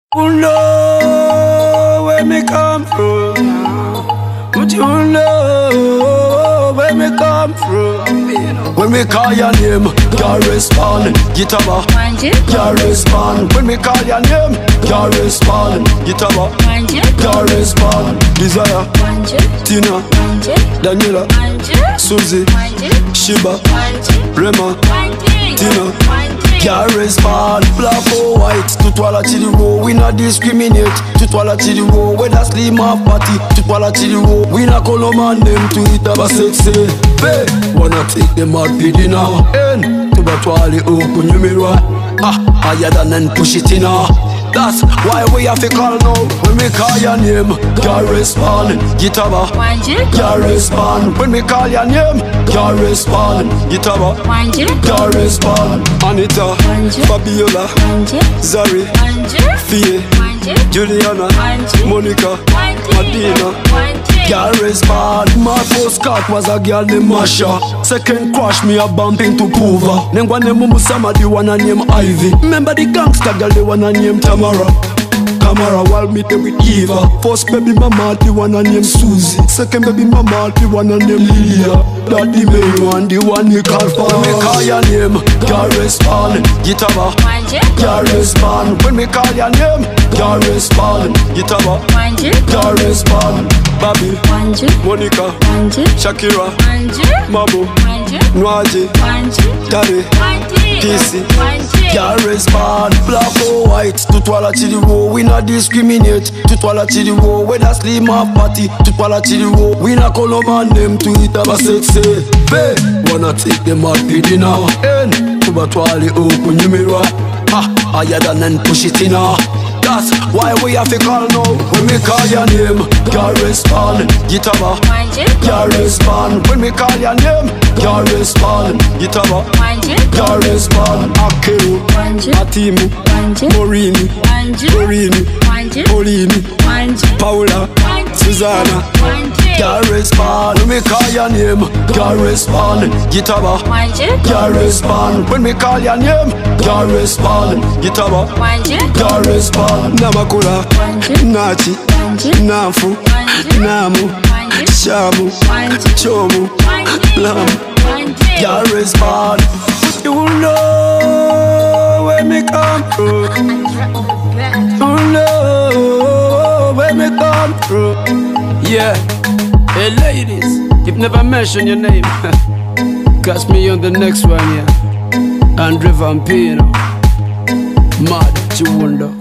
You know where me come from, but you know where me come from. When me call your name, can't respond. Guitar, can't respond. When me call your name, can't respond. Guitar, can't respond. Desire, Tina, Daniela, Susie, Shiba, Rema, Tina. Can't respond. Black or white, tutwala chili roll. We not discriminate. Tutwala chili roll. Whether slim or fatty, tutwala chili roll. We not call no man them to it about sexy. Hey, wanna take them out for dinner. En, to batwali open your mirror. Higher than and push it in her. That's why we have to call now. When we call your name, can't respond. Guitar, can't respond. When we call your name, can't respond. Guitar, can't respond. Anita, Fabiola, Zari, Fie, Juliana, Monica, Adina, can't respond. My first cut was a girl named Masha. Second crush me a bump into Puva. Then one name Musama, the one name Ivy. Remember the gangster girl, the one name Tamara. Camera while me there with Eva. First baby mama, the one named Susie. Second baby mama, the one named Lilia. That the main one, the one you call for. When me call your name, can't respond. Guitar, can't respond. When me call your name, can't respond. Guitar, can't respond. Bobby, Monica, Shakira, Mabo, Nwaji, Tari, Kissy, can't respond. Black or white, tutwala chili roll. We not discriminate. Tutwala chili roll. Whether slim or fatty, tutwala chili roll. We not call no man them to it about sexy. Hey, wanna take them out for dinner. En, to batwali open your mirror. Higher than and push it in her. That's why we have to call now. When we call your name, can't respond. Guitar, can't respond. When we call your name, can't respond. Guitar, can't respond. Akelu, Atimu, Morini, Morini, Olini, Paula, Susanna, can't respond. When we call your name, can't respond. Guitar, can't respond. When we call your name, can't respond. Guitar, can't respond. Namakula, Nachi, Nafu, Namu, Shamu, Chomu, Lam, can't respond. You know where me come from. You know where me come from. Yeah, hey ladies, you've never mentioned your name. Catch me on the next one, yeah. Andre Vampino, Mad, you wonder.